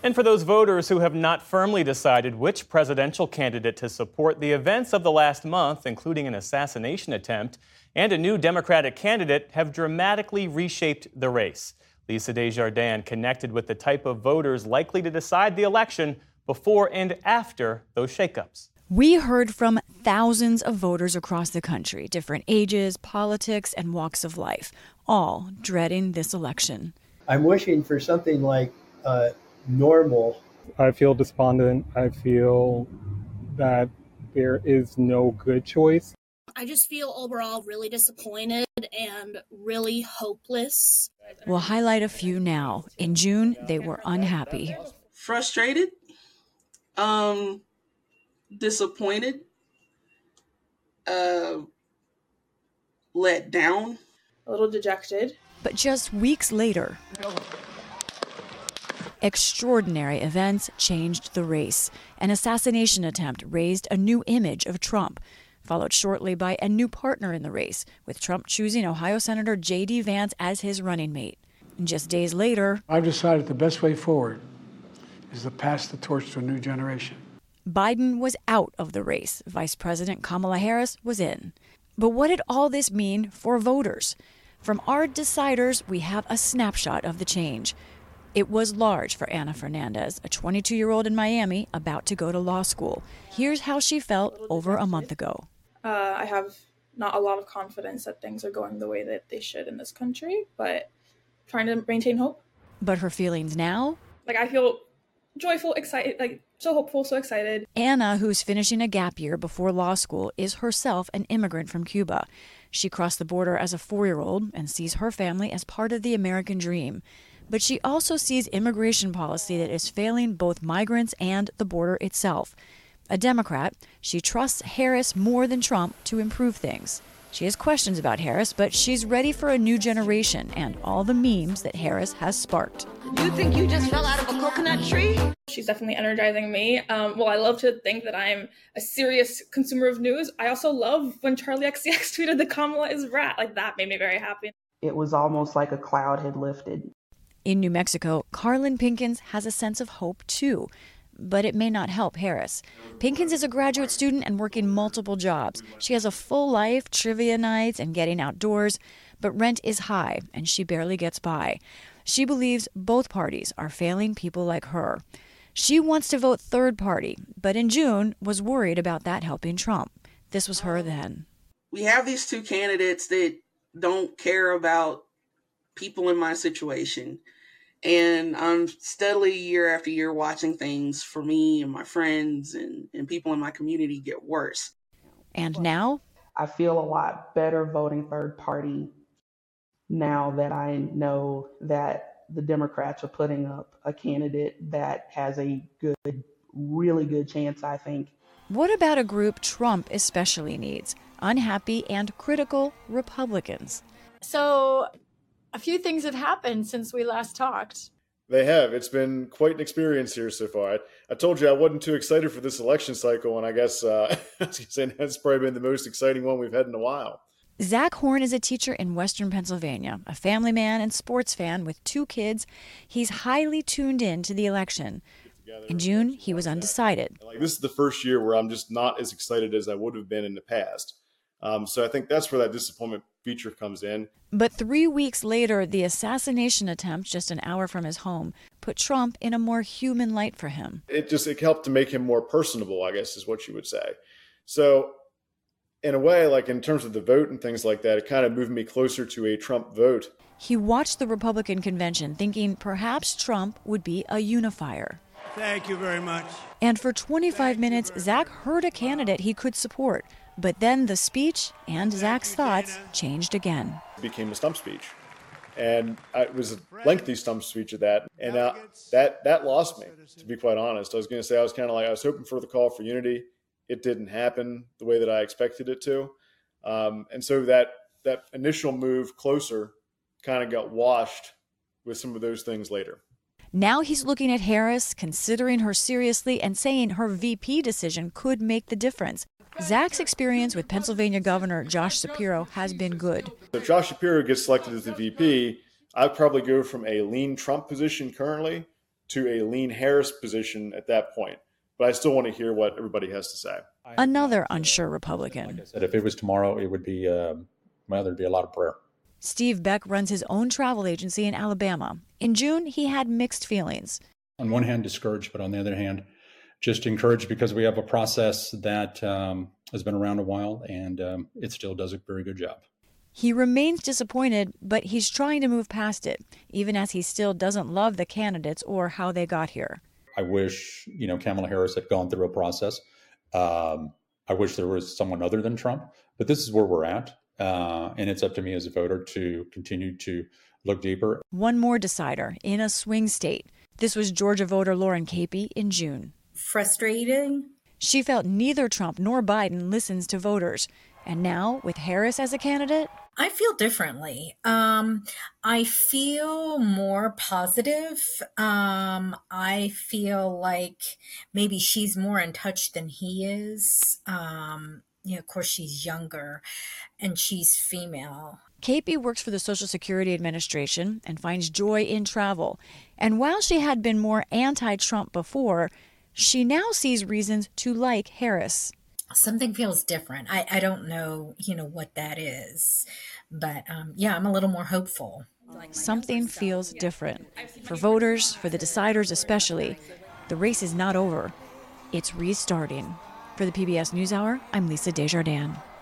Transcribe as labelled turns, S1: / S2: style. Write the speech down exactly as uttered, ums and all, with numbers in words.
S1: And for those voters who have not firmly decided which presidential candidate to support, the events of the last month, including an assassination attempt and a new Democratic candidate, have dramatically reshaped the race. Lisa Desjardins connected with the type of voters likely to decide the election before and after those shakeups.
S2: We heard from thousands of voters across the country, different ages, politics, and walks of life, all dreading this election.
S3: I'm wishing for something like uh, normal.
S4: I feel despondent. I feel that there is no good choice.
S5: I just feel overall really disappointed and really hopeless.
S2: We'll highlight a few now. In June, they were unhappy.
S6: Frustrated, um, disappointed, uh, let down.
S7: A little dejected.
S2: But just weeks later, extraordinary events changed the race. An assassination attempt raised a new image of Trump, followed shortly by a new partner in the race, with Trump choosing Ohio Senator J D Vance as his running mate. And just days later,
S8: I've decided the best way forward is to pass the torch to a new generation.
S2: Biden was out of the race. Vice President Kamala Harris was in. But what did all this mean for voters? From our deciders, we have a snapshot of the change. It was large for Anna Fernandez, a twenty-two-year-old in Miami about to go to law school. Here's how she felt over a month ago.
S7: Uh, I have not a lot of confidence that things are going the way that they should in this country, but trying to maintain hope.
S2: But her feelings now?
S7: Like, I feel joyful, excited, like so hopeful, so excited.
S2: Anna, who's finishing a gap year before law school, is herself an immigrant from Cuba. She crossed the border as a four-year-old and sees her family as part of the American dream. But she also sees immigration policy that is failing both migrants and the border itself. A Democrat, she trusts Harris more than Trump to improve things. She has questions about Harris, but she's ready for a new generation and all the memes that Harris has sparked.
S9: You think you just fell out of a coconut tree?
S7: She's definitely energizing me. Um, well, I love to think that I'm a serious consumer of news. I also love when Charlie X C X tweeted that Kamala is rat. Like, that made me very happy.
S10: It was almost like a cloud had lifted.
S2: In New Mexico, Carlin Pinkins has a sense of hope, too. But it may not help Harris. Pinkins is a graduate student and working multiple jobs. She has a full life, trivia nights, and getting outdoors. But rent is high, and she barely gets by. She believes both parties are failing people like her. She wants to vote third party, but in June was worried about that helping Trump. This was her then.
S6: We have these two candidates that don't care about people in my situation. And I'm steadily year after year watching things for me and my friends and, and people in my community get worse.
S2: And now?
S10: I feel a lot better voting third party now that I know that the Democrats are putting up a candidate that has a good, really good chance, I think.
S2: What about a group Trump especially needs? Unhappy and critical Republicans.
S11: So a few things have happened since we last talked.
S12: They have. It's been quite an experience here so far. I, I told you I wasn't too excited for this election cycle, and I guess uh, that's probably been the most exciting one we've had in a while.
S2: Zach Horn is a teacher in Western Pennsylvania, a family man and sports fan with two kids. He's highly tuned in to the election. In June, he was undecided.
S12: Like, this is the first year where I'm just not as excited as I would have been in the past. Um, so I think that's where that disappointment feature comes in.
S2: But three weeks later, the assassination attempt, just an hour from his home, put Trump in a more human light for him.
S12: It just it helped to make him more personable, I guess is what you would say. So in a way, like in terms of the vote and things like that, it kind of moved me closer to a Trump vote.
S2: He watched the Republican convention thinking perhaps Trump would be a unifier.
S13: Thank you very much.
S2: And for twenty-five minutes, Zach heard a candidate he could support. But then the speech and Zach's thoughts changed again.
S12: It became a stump speech. And it was a lengthy stump speech at that. And uh, that that lost me, to be quite honest. I was going to say, I was kind of like, I was hoping for the call for unity. It didn't happen the way that I expected it to. Um, and so that that initial move closer kind of got washed with some of those things later.
S2: Now he's looking at Harris, considering her seriously, and saying her V P decision could make the difference. Zach's experience with Pennsylvania Governor Josh Shapiro has been good.
S12: If Josh Shapiro gets selected as the V P, I'd probably go from a lean Trump position currently to a lean Harris position at that point. But I still want to hear what everybody has to say.
S2: Another unsure Republican.
S13: Like I said, if it was tomorrow, it would be, uh, well, there'd be a lot of prayer.
S2: Steve Beck runs his own travel agency in Alabama. In June, he had mixed feelings.
S13: On one hand, discouraged, but on the other hand, just encouraged because we have a process that um, has been around a while, and um, it still does a very good job.
S2: He remains disappointed, but he's trying to move past it, even as he still doesn't love the candidates or how they got here.
S13: I wish, you know, Kamala Harris had gone through a process. Um, I wish there was someone other than Trump, but this is where we're at. Uh, and it's up to me as a voter to continue to look deeper.
S2: One more decider in a swing state. This was Georgia voter Lauren Capey in June.
S14: Frustrating.
S2: She felt neither Trump nor Biden listens to voters. And now, with Harris as a candidate,
S14: I feel differently. Um, I feel more positive. Um, I feel like maybe she's more in touch than he is. Um, you know, of course, she's younger and she's female.
S2: Capey works for the Social Security Administration and finds joy in travel. And while she had been more anti-Trump before, she now sees reasons to like Harris.
S14: Something feels different. I, I don't know, you know, what that is. But um, yeah, I'm a little more hopeful.
S2: Something feels different. For voters, for the deciders especially, the race is not over. It's restarting. For the P B S NewsHour, I'm Lisa Desjardins.